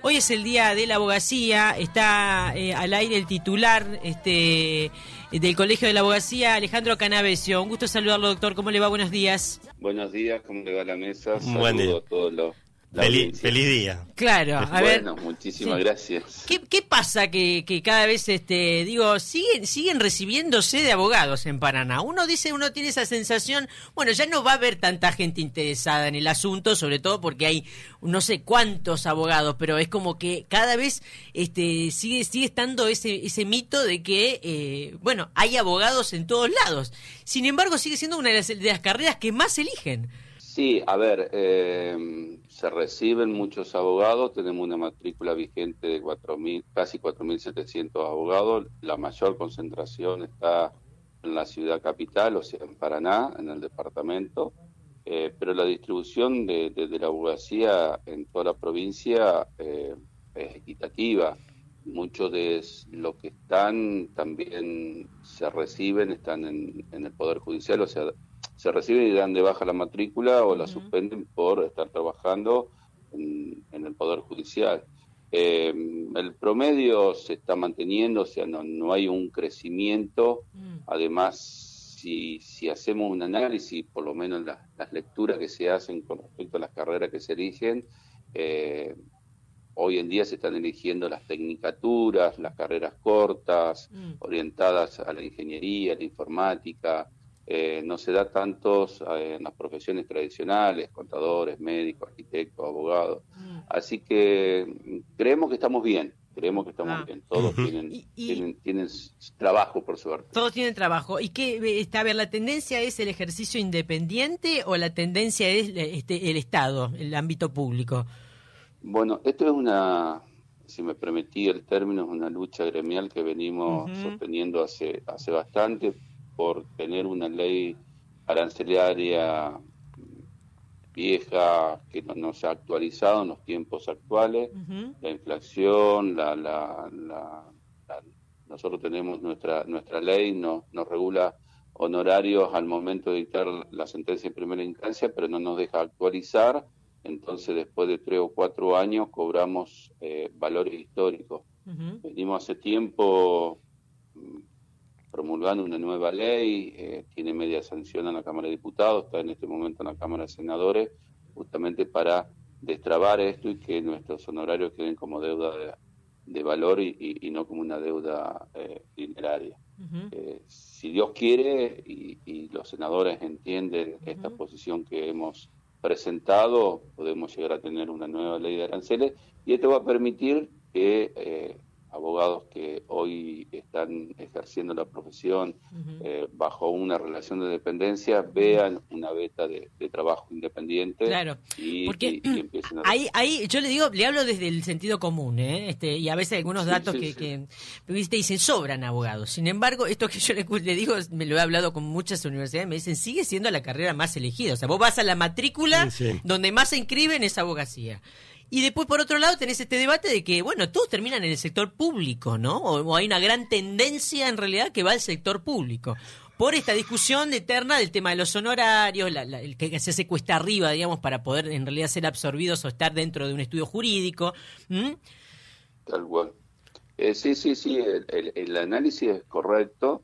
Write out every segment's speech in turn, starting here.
Hoy es el día de la abogacía, está al aire el titular del Colegio de la Abogacía, Alejandro Canavesio. Un gusto saludarlo, doctor. ¿Cómo le va? Buenos días. Buenos días, ¿cómo le va la mesa? Buen día. Saludo a todos los... Feliz día. Claro, a ver. Bueno, muchísimas gracias. ¿Qué pasa que cada vez, siguen recibiéndose de abogados en Paraná? Uno tiene esa sensación, bueno, ya no va a haber tanta gente interesada en el asunto, sobre todo porque hay no sé cuántos abogados, pero es como que cada vez sigue estando ese mito de que, hay abogados en todos lados. Sin embargo, sigue siendo una de las carreras que más eligen. Sí, a ver, se reciben muchos abogados, tenemos una matrícula vigente de casi 4.700 abogados, la mayor concentración está en la ciudad capital, o sea, en Paraná, en el departamento, pero la distribución de la abogacía en toda la provincia es equitativa. Muchos de los que están también se reciben, están en el Poder Judicial, o sea, se reciben y dan de baja la matrícula o la suspenden por estar trabajando en el Poder Judicial. El promedio se está manteniendo, o sea, no hay un crecimiento. Además, si hacemos un análisis, por lo menos las lecturas que se hacen con respecto a las carreras que se eligen, hoy en día se están eligiendo las tecnicaturas, las carreras cortas, orientadas a la ingeniería, a la informática. No se da tantos en las profesiones tradicionales, contadores, médicos, arquitectos, abogados. Así que creemos que estamos bien, bien. Todos tienen trabajo, por suerte. Todos tienen trabajo. ¿Y qué, la tendencia es el ejercicio independiente o la tendencia es el Estado, el ámbito público? Bueno, esto es si me permití el término, es una lucha gremial que venimos sosteniendo hace bastante, por tener una ley arancelaria vieja que no se ha actualizado en los tiempos actuales. La inflación, nosotros tenemos nuestra ley, nos regula honorarios al momento de dictar la sentencia en primera instancia, pero no nos deja actualizar. Entonces, después de 3 o 4 años, cobramos valores históricos. Venimos hace tiempo promulgando una nueva ley, tiene media sanción en la Cámara de Diputados, está en este momento en la Cámara de Senadores, justamente para destrabar esto y que nuestros honorarios queden como deuda de valor y no como una deuda dineraria. Si Dios quiere y los senadores entienden esta posición que hemos presentado, podemos llegar a tener una nueva ley de aranceles, y esto va a permitir que abogados que hoy están ejerciendo la profesión bajo una relación de dependencia vean una veta de trabajo independiente. Claro, porque y empiecen a... ahí yo le hablo desde el sentido común, y a veces algunos datos que dicen sobran abogados. Sin embargo, esto que yo le digo, me lo he hablado con muchas universidades, me dicen sigue siendo la carrera más elegida. O sea, vos vas a la matrícula donde más se inscriben es abogacía. Y después, por otro lado, tenés este debate de que, todos terminan en el sector público, ¿no? O hay una gran tendencia, en realidad, que va al sector público. Por esta discusión eterna del tema de los honorarios, el que se hace cuesta arriba, digamos, para poder, en realidad, ser absorbidos o estar dentro de un estudio jurídico. Tal cual. Sí, el análisis es correcto.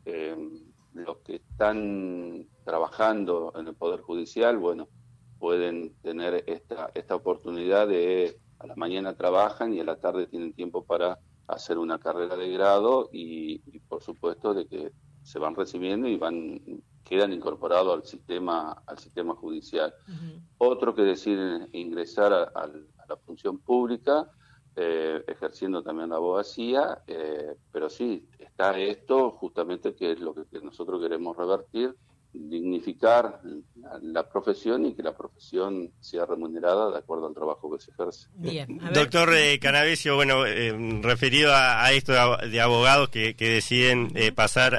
Los que están trabajando en el Poder Judicial, pueden tener esta oportunidad de a la mañana trabajan y a la tarde tienen tiempo para hacer una carrera de grado y por supuesto de que se van recibiendo y quedan incorporados al sistema judicial. Otros que deciden ingresar a la función pública, ejerciendo también la abogacía, pero sí, está esto justamente que es lo que nosotros queremos revertir, dignificar la profesión y que la profesión sea remunerada de acuerdo al trabajo que se ejerce. Bien, doctor Canavesio, referido a esto de abogados que deciden pasar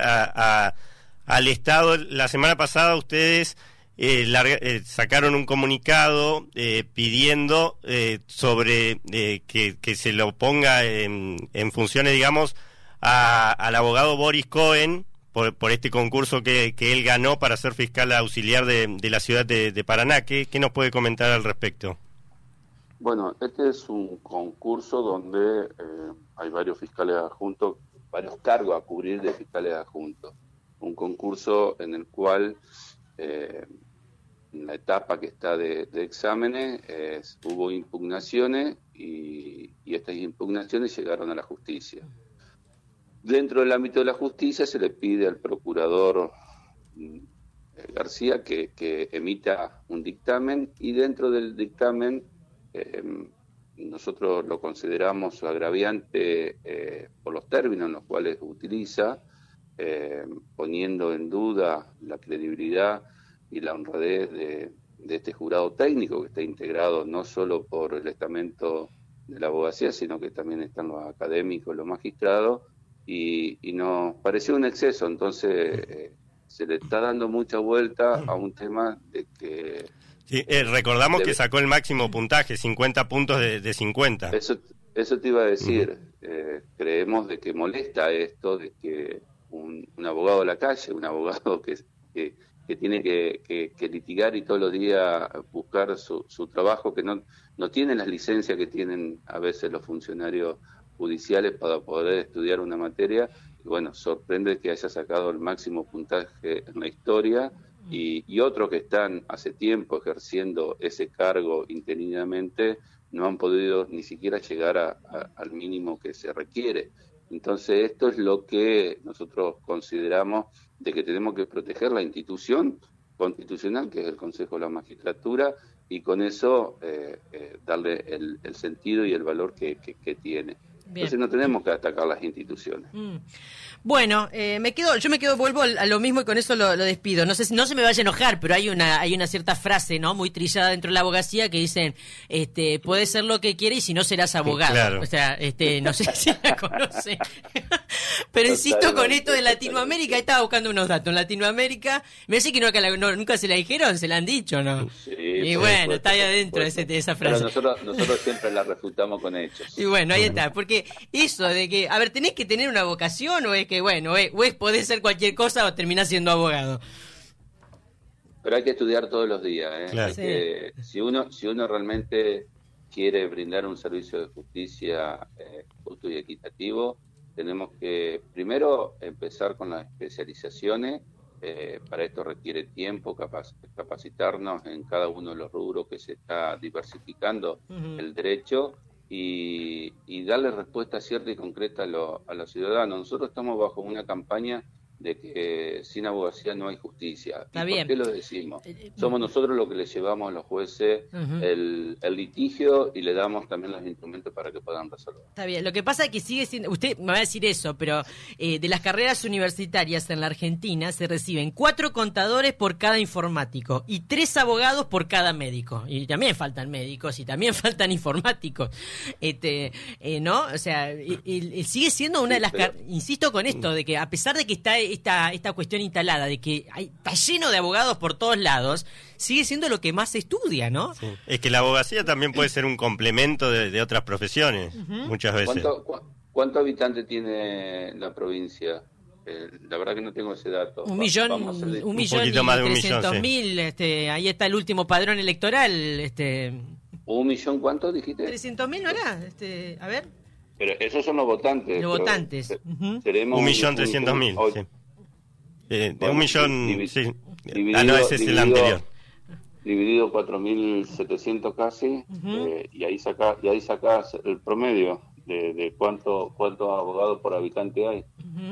al Estado, la semana pasada ustedes sacaron un comunicado pidiendo sobre que se lo ponga en funciones, digamos, al abogado Boris Cohen, por este concurso que él ganó para ser fiscal auxiliar de la ciudad de Paraná. ¿Qué nos puede comentar al respecto? Bueno, este es un concurso donde hay varios fiscales adjuntos, varios cargos a cubrir de fiscales adjuntos. Un concurso en el cual, en la etapa que está de exámenes, hubo impugnaciones y estas impugnaciones llegaron a la justicia. Dentro del ámbito de la justicia se le pide al procurador García que emita un dictamen, y dentro del dictamen nosotros lo consideramos agraviante por los términos en los cuales utiliza, poniendo en duda la credibilidad y la honradez de este jurado técnico, que está integrado no solo por el estamento de la abogacía, sino que también están los académicos, los magistrados, y nos pareció un exceso. Entonces se le está dando mucha vuelta a un tema de que... Sí, recordamos que sacó el máximo puntaje, 50 puntos de 50. Eso te iba a decir. Creemos de que molesta esto, de que un abogado de la calle, un abogado que tiene que litigar y todos los días buscar su trabajo, que no tiene las licencias que tienen a veces los funcionarios judiciales para poder estudiar una materia. Y bueno, sorprende que haya sacado el máximo puntaje en la historia, y otros que están hace tiempo ejerciendo ese cargo interinamente no han podido ni siquiera llegar al mínimo que se requiere. Entonces esto es lo que nosotros consideramos de que tenemos que proteger la institución constitucional, que es el Consejo de la Magistratura, y con eso darle el sentido y el valor que tiene. Bien. Entonces no tenemos que atacar las instituciones. Bueno, yo me quedo, vuelvo a lo mismo y con eso lo despido. No sé si no se me vaya a enojar, pero hay una cierta frase, ¿no?, muy trillada dentro de la abogacía, que dicen, puedes ser lo que quieres y si no serás abogado. Claro. O sea, no sé si la conoce. Pero insisto con esto de Latinoamérica, estaba buscando unos datos. En Latinoamérica, me dice que nunca se la dijeron, se la han dicho, ¿no? Sí, y bueno, está ahí adentro de esa frase. Pero nosotros siempre la refutamos con hechos. Y bueno, ahí está, porque eso de que, a ver, tenés que tener una vocación, o es que, bueno, podés ser cualquier cosa o terminás siendo abogado. Pero hay que estudiar todos los días, ¿eh? Claro. Si uno realmente quiere brindar un servicio de justicia justo y equitativo, tenemos que primero empezar con las especializaciones. Para esto requiere tiempo, capacitarnos en cada uno de los rubros que se está diversificando el derecho, y darle respuesta cierta y concreta a los ciudadanos. Nosotros estamos bajo una campaña de que sin abogacía no hay justicia. Está ¿Y bien. por qué lo decimos? Somos nosotros los que le llevamos a los jueces el litigio, y le damos también los instrumentos para que puedan resolver. Está bien. Lo que pasa es que sigue siendo, usted me va a decir eso, pero de las carreras universitarias en la Argentina se reciben 4 contadores por cada informático y 3 abogados por cada médico. Y también faltan médicos y también faltan informáticos. ¿No? O sea, sigue siendo una de las... Insisto con esto, de que a pesar de que está esta cuestión instalada de que está lleno de abogados por todos lados, sigue siendo lo que más se estudia, ¿no? Sí. Es que la abogacía también puede ser un complemento de otras profesiones, muchas veces. ¿Cuánto habitante tiene la provincia? La verdad que no tengo ese dato. Un millón y 300.000, sí. Ahí está el último padrón electoral. ¿1 millón cuánto dijiste? 300.000, ¿no era? A ver. Pero esos son los votantes. Los votantes. Seremos 1.300.000. Sí. De 1 millón, sí. Dividido, ese es el anterior. Dividido 4.700 casi, y ahí sacás el promedio de cuántos abogados por habitante hay.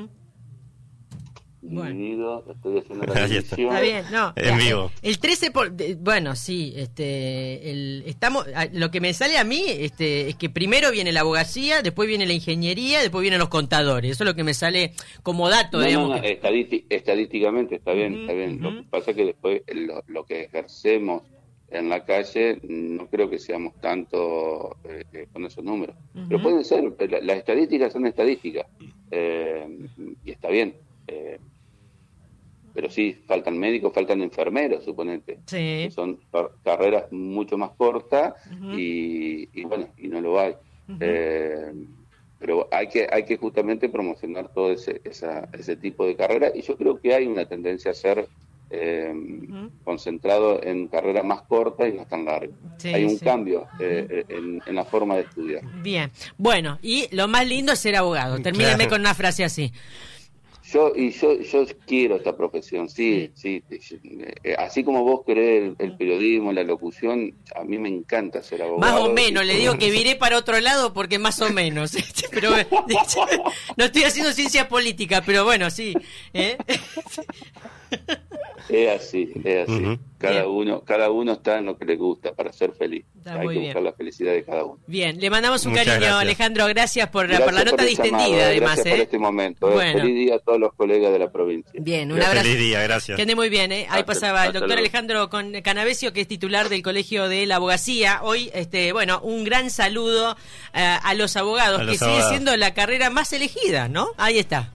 Dividido, estoy haciendo la división. Está bien, no. En vivo. El 13 bueno, sí, lo que me sale a mí es que primero viene la abogacía, después viene la ingeniería, después vienen los contadores. Eso es lo que me sale como dato, digamos. Estadísticamente está bien, está bien. Lo que pasa es que después lo que ejercemos en la calle no creo que seamos tanto con esos números. Pero pueden ser, las estadísticas son estadísticas, y está bien. Pero sí, faltan médicos, faltan enfermeros, suponete. Sí. Que son carreras mucho más cortas, y bueno, y no lo hay. Pero hay que justamente promocionar todo ese tipo de carreras, y yo creo que hay una tendencia a hacer concentrado en carreras más cortas y no tan largas. Sí, hay un sí. cambio en la forma de estudiar. Bien, bueno, y lo más lindo es ser abogado. Termíneme Claro. con una frase así. Yo quiero esta profesión, sí. Así como vos querés el periodismo, la locución, a mí me encanta ser abogado. Más o menos, le digo que viré para otro lado porque más o menos. Pero no estoy haciendo ciencia política, pero bueno, sí. Es así. Ujú. Cada uno está en lo que le gusta para ser feliz. Está Hay muy que bien. buscar la felicidad de cada uno. Bien, le mandamos un Muchas cariño, gracias. Alejandro. Gracias por la Gracias nota por el distendida, llamado, además. gracias por este momento. Bueno. Feliz día a todos los colegas de la provincia. Bien, un Gracias. abrazo. Feliz día, gracias. Que ande muy bien, ¿eh? Ahí Hasta- pasaba el hasta doctor luego. Alejandro Canavesio, que es titular del Colegio de la Abogacía. Hoy, bueno, un gran saludo a los abogados, A los que sigue abogados. siendo la carrera más elegida, ¿no? Ahí está.